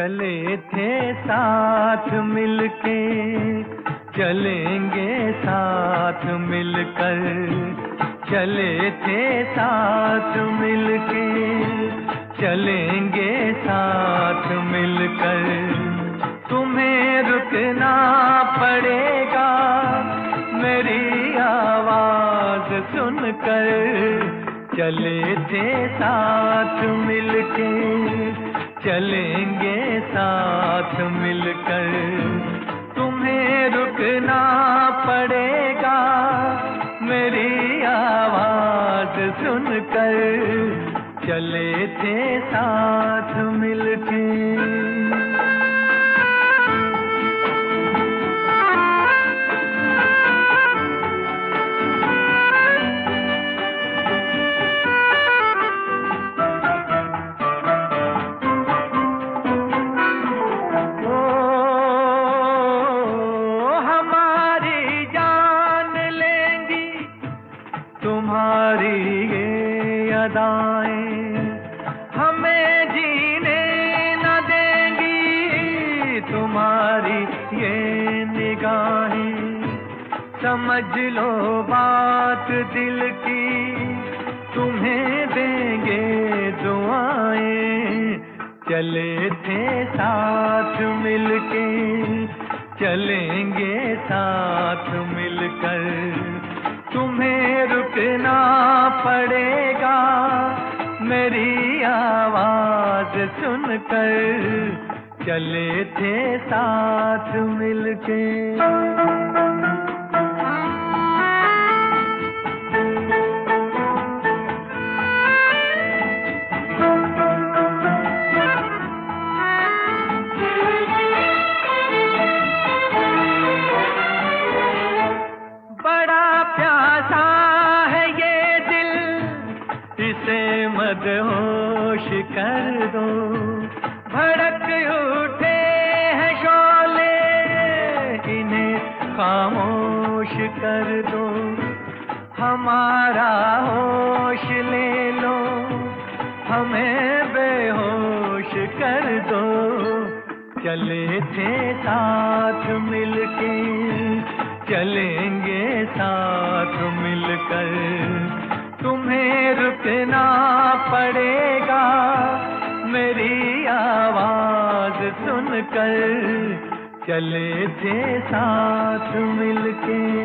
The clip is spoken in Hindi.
चले थे साथ मिलके, चलेंगे साथ मिलकर। चले थे साथ मिलके, चलेंगे साथ मिलकर। तुम्हें रुकना पड़ेगा मेरी आवाज सुनकर। चले थे साथ मिलके, चलेंगे साथ मिलकर। तुम्हें रुकना पड़ेगा मेरी आवाज सुनकर। चले थे साथ मिलके। तुम्हारी ये अदाएं हमें जीने न देंगी, तुम्हारी ये निगाहें समझ लो बात दिल की, तुम्हें देंगे दुआएं। चले थे साथ मिलके, चलेंगे साथ मिलकर। तुम्हें रुकना पड़ेगा मेरी आवाज सुनकर। चले थे साथ मिलके। इसे मदहोश कर दो, भड़क उठे हैं शोले, इन्हें खामोश कर दो। हमारा होश ले लो, हमें बेहोश कर दो। चले थे साथ मिलके, चलेंगे साथ मिलकर। तुम्हें रुकना पड़ेगा मेरी आवाज सुनकर। चले थे साथ मिलके।